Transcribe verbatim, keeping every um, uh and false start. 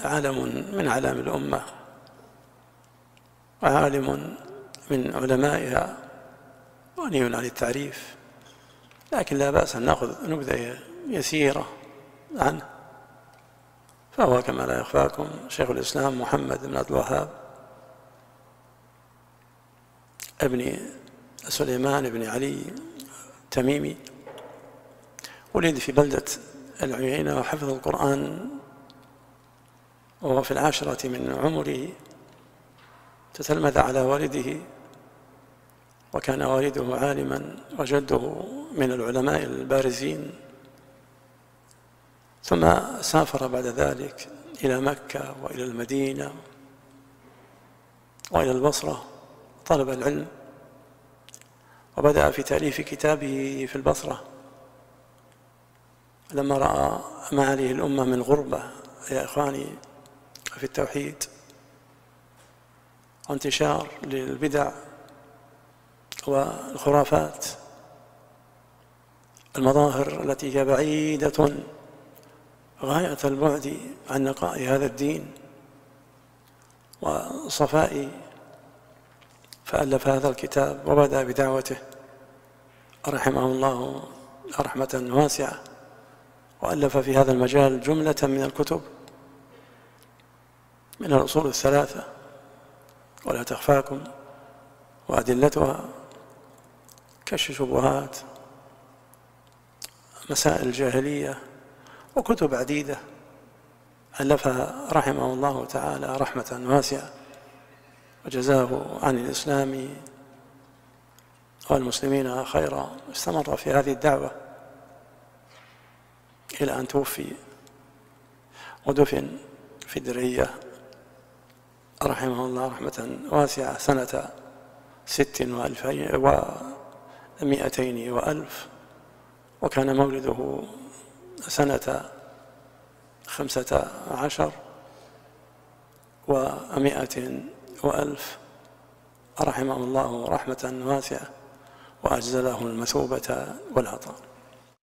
علم من علام الأمة وعالم من علمائها غني عن التعريف، لكن لا بأس أن نأخذ نبذة يسيرة عنه. فهو كما لا يخفاكم شيخ الإسلام محمد بن عبد الوهاب ابن سليمان بن علي التميمي، ولد في بلدة العيينة وحفظ القرآن وهو في العاشرة من عمره. تتلمذ على والده، وكان والده عالما وجده من العلماء البارزين، ثم سافر بعد ذلك إلى مكة وإلى المدينة وإلى البصرة طلب العلم، وبدأ في تأليف كتابه في البصرة لما رأى ما عليه الأمة من غربة يا إخواني في التوحيد وانتشار للبدع والخرافات، المظاهر التي هي بعيدة غاية البعد عن نقاء هذا الدين وصفائه، فألف هذا الكتاب وبدأ بدعوته رحمه الله رحمة واسعة، وألف في هذا المجال جملة من الكتب من الأصول الثلاثة ولا تخفاكم وأدلتها، كشف الشبهات، مسائل الجاهلية، وكتب عديدة ألفها رحمه الله تعالى رحمة واسعة، وجزاه عن الإسلام والمسلمين خيرا. استمر في هذه الدعوة إلى أن توفي ودفن في الدرعية رحمه الله رحمة واسعة سنة ست وألفين ومئتين وألف، وكان مولده سنة خمسة عشر ومئة وألف، رحمه الله رحمة واسعة وأجزله المثوبة والعطاء.